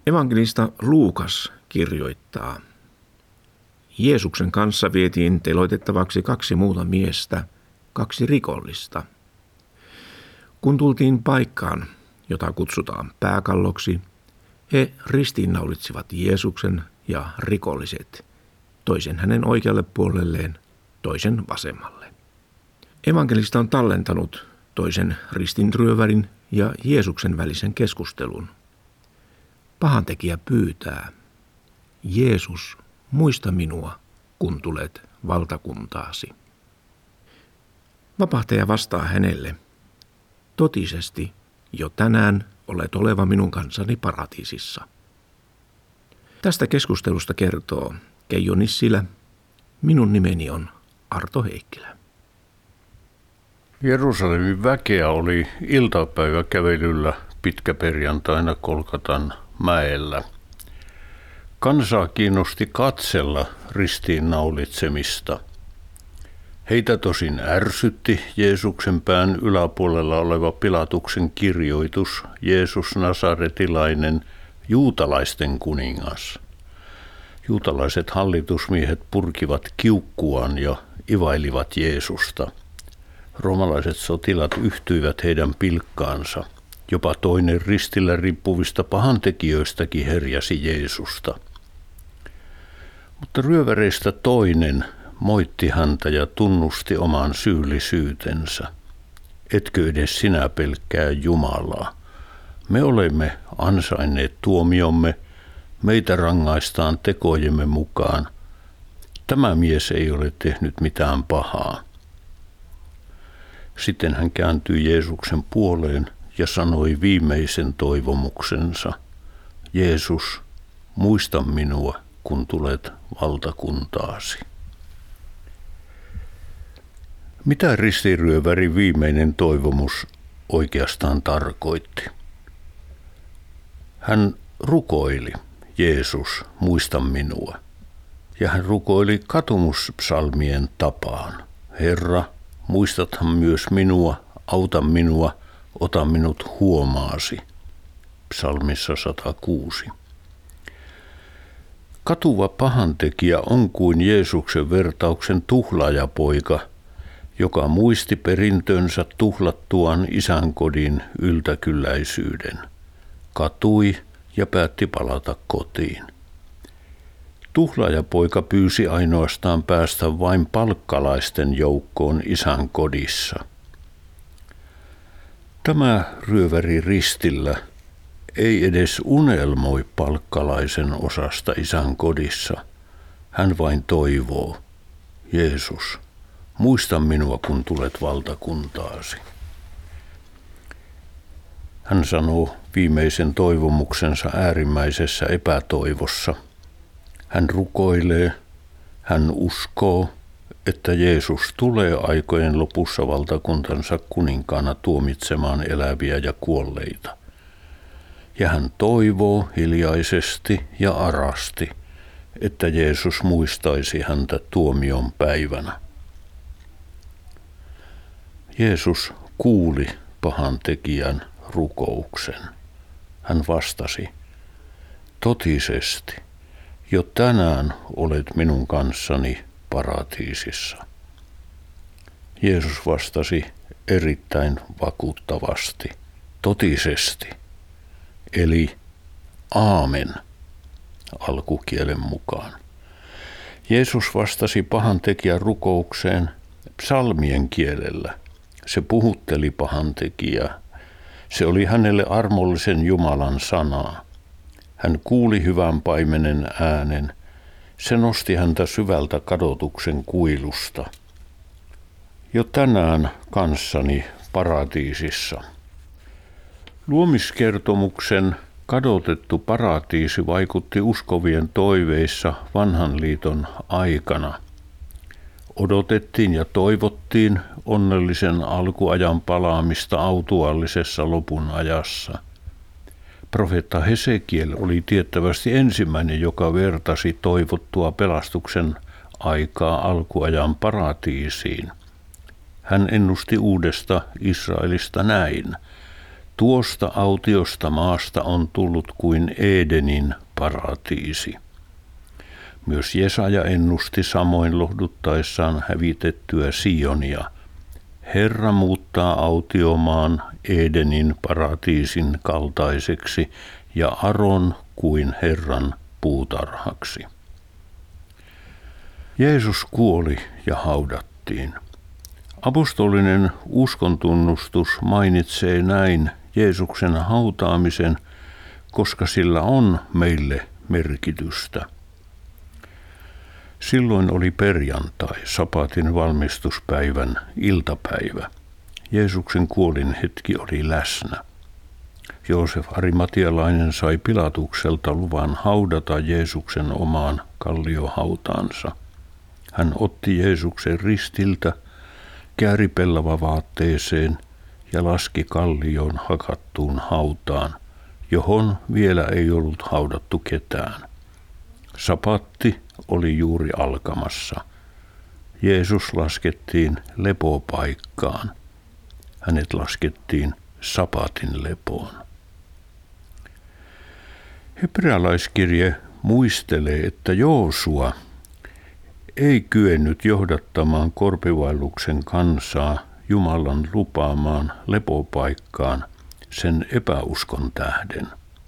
Evankelista Luukas kirjoittaa: Jeesuksen kanssa vietiin teloitettavaksi 2 muuta miestä, 2 rikollista. Kun tultiin paikkaan, jota kutsutaan Pääkalloksi, he ristiinnaulitsivat Jeesuksen ja rikolliset, toisen hänen oikealle puolelleen, toisen vasemmalle. Evankelista on tallentanut toisen ristinryövärin ja Jeesuksen välisen keskustelun. Pahantekijä pyytää: Jeesus, muista minua, kun tulet valtakuntaasi. Vapahtaja vastaa hänelle: totisesti, jo tänään olet oleva minun kanssani paratiisissa. Tästä keskustelusta kertoo Keijo Nissilä. Minun nimeni on Arto Heikkilä. Jerusalemin väkeä oli iltapäiväkävelyllä pitkäperjantaina Golgatan mäellä. Kansaa kiinnosti katsella ristiinnaulitsemista. Heitä tosin ärsytti Jeesuksen pään yläpuolella oleva Pilatuksen kirjoitus: Jeesus Nasaretilainen, juutalaisten kuningas. Juutalaiset hallitusmiehet purkivat kiukkuaan ja ivailivat Jeesusta. Roomalaiset sotilaat yhtyivät heidän pilkkaansa. Jopa toinen ristillä riippuvista pahantekijöistäkin herjasi Jeesusta. Mutta ryöväreistä toinen moitti häntä ja tunnusti oman syyllisyytensä. Etkö edes sinä pelkää Jumalaa? Me olemme ansainneet tuomiomme, meitä rangaistaan tekojemme mukaan. Tämä mies ei ole tehnyt mitään pahaa. Sitten hän kääntyi Jeesuksen puoleen ja sanoi viimeisen toivomuksensa: Jeesus, muista minua, kun tulet valtakuntaasi. Mitä ristiryövärin viimeinen toivomus oikeastaan tarkoitti? Hän rukoili: Jeesus, muista minua. Ja hän rukoili katumuspsalmien tapaan: Herra, muistathan myös minua, auta minua, ota minut huomaasi. Psalmissa 106. Katuva pahantekijä on kuin Jeesuksen vertauksen tuhlaajapoika, joka muisti perintönsä tuhlattuaan isänkodin yltäkylläisyyden. Katui ja päätti palata kotiin. Tuhlaajapoika pyysi ainoastaan päästä vain palkkalaisten joukkoon isän kodissa. Tämä ryöväri ristillä ei edes unelmoi palkkalaisen osasta isän kodissa. Hän vain toivoo: Jeesus, muista minua, kun tulet valtakuntaasi. Hän sanoo viimeisen toivomuksensa äärimmäisessä epätoivossa. Hän rukoilee, hän uskoo, että Jeesus tulee aikojen lopussa valtakuntansa kuninkaana tuomitsemaan eläviä ja kuolleita. Ja hän toivoo hiljaisesti ja arasti, että Jeesus muistaisi häntä tuomion päivänä. Jeesus kuuli pahantekijän rukouksen. Hän vastasi: totisesti, jo tänään olet minun kanssani paratiisissa. Jeesus vastasi erittäin vakuuttavasti: totisesti, eli aamen alkukielen mukaan. Jeesus vastasi pahantekijän rukoukseen psalmien kielellä. Se puhutteli pahantekijää. Se oli hänelle armollisen Jumalan sanaa. Hän kuuli hyvän paimenen äänen. Se nosti häntä syvältä kadotuksen kuilusta. Jo tänään kanssani paratiisissa. Luomiskertomuksen kadotettu paratiisi vaikutti uskovien toiveissa vanhan liiton aikana. Odotettiin ja toivottiin onnellisen alkuajan palaamista autuaallisessa lopun ajassa. Profeetta Hesekiel oli tiettävästi ensimmäinen, joka vertasi toivottua pelastuksen aikaa alkuajan paratiisiin. Hän ennusti uudesta Israelista näin: Tuosta autiosta maasta on tullut kuin Edenin paratiisi. Myös Jesaja ennusti samoin lohduttaessaan hävitettyä Sionia. Herra muuttaa autiomaan Edenin paratiisin kaltaiseksi ja Aron kuin Herran puutarhaksi. Jeesus kuoli ja haudattiin. Apostolinen uskontunnustus mainitsee näin Jeesuksen hautaamisen, koska sillä on meille merkitystä. Silloin oli perjantai, sapatin valmistuspäivän iltapäivä. Jeesuksen kuolin hetki oli läsnä. Joosef Arimatialainen sai Pilatukselta luvan haudata Jeesuksen omaan kalliohautaansa. Hän otti Jeesuksen ristiltä, kääri pellavavaatteeseen ja laski kallioon hakattuun hautaan, johon vielä ei ollut haudattu ketään. Sapatti oli juuri alkamassa. Jeesus laskettiin lepopaikkaan. Hänet laskettiin sapatin lepoon. Hebrealaiskirje muistelee, että Joosua ei kyennyt johdattamaan korpivaelluksen kansaa Jumalan lupaamaan lepopaikkaan sen epäuskon tähden.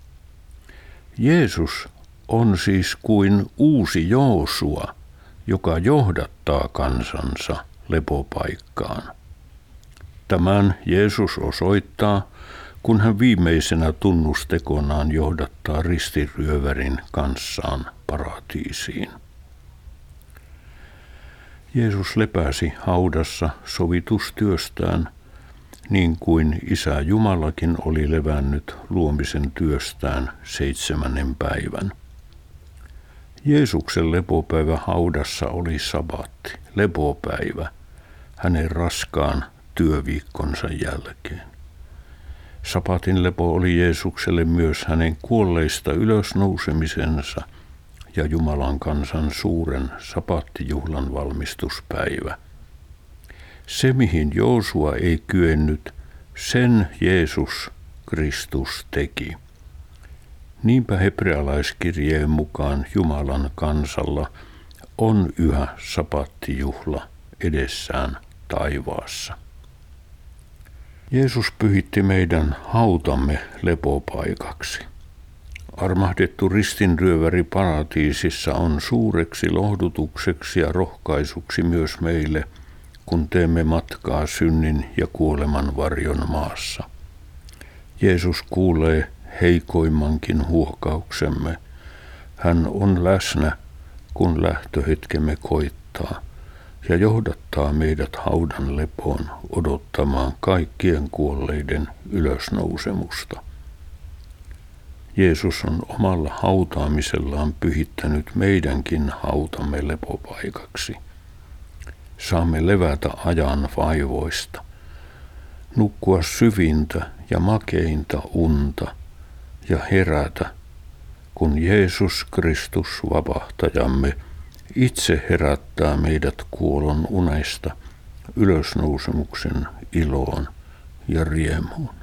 Jeesus on siis kuin uusi Joosua, joka johdattaa kansansa lepopaikkaan. Tämän Jeesus osoittaa, kun hän viimeisenä tunnustekonaan johdattaa ristiryövärin kanssaan paratiisiin. Jeesus lepäsi haudassa sovitustyöstään, niin kuin Isä Jumalakin oli levännyt luomisen työstään 7. päivän. Jeesuksen lepopäivä haudassa oli sabatti, lepopäivä, hänen raskaan työviikkonsa jälkeen. Sapatin lepo oli Jeesukselle myös hänen kuolleista ylösnousemisensa ja Jumalan kansan suuren sapattijuhlan valmistuspäivä. Se, mihin Joosua ei kyennyt, sen Jeesus Kristus teki. Niinpä hebrealaiskirjeen mukaan Jumalan kansalla on yhä sapattijuhla edessään taivaassa. Jeesus pyhitti meidän hautamme lepopaikaksi. Armahdettu ristinryöväri paratiisissa on suureksi lohdutukseksi ja rohkaisuksi myös meille, kun teemme matkaa synnin ja kuoleman varjon maassa. Jeesus kuulee heikoimmankin huokauksemme. Hän on läsnä, kun lähtöhetkemme koittaa, ja johdattaa meidät haudan lepoon odottamaan kaikkien kuolleiden ylösnousemusta. Jeesus on omalla hautaamisellaan pyhittänyt meidänkin hautamme lepopaikaksi. Saamme levätä ajan vaivoista, nukkua syvintä ja makeinta unta ja herätä, kun Jeesus Kristus vapahtajamme itse herättää meidät kuolon unesta ylösnousemuksen iloon ja riemuun.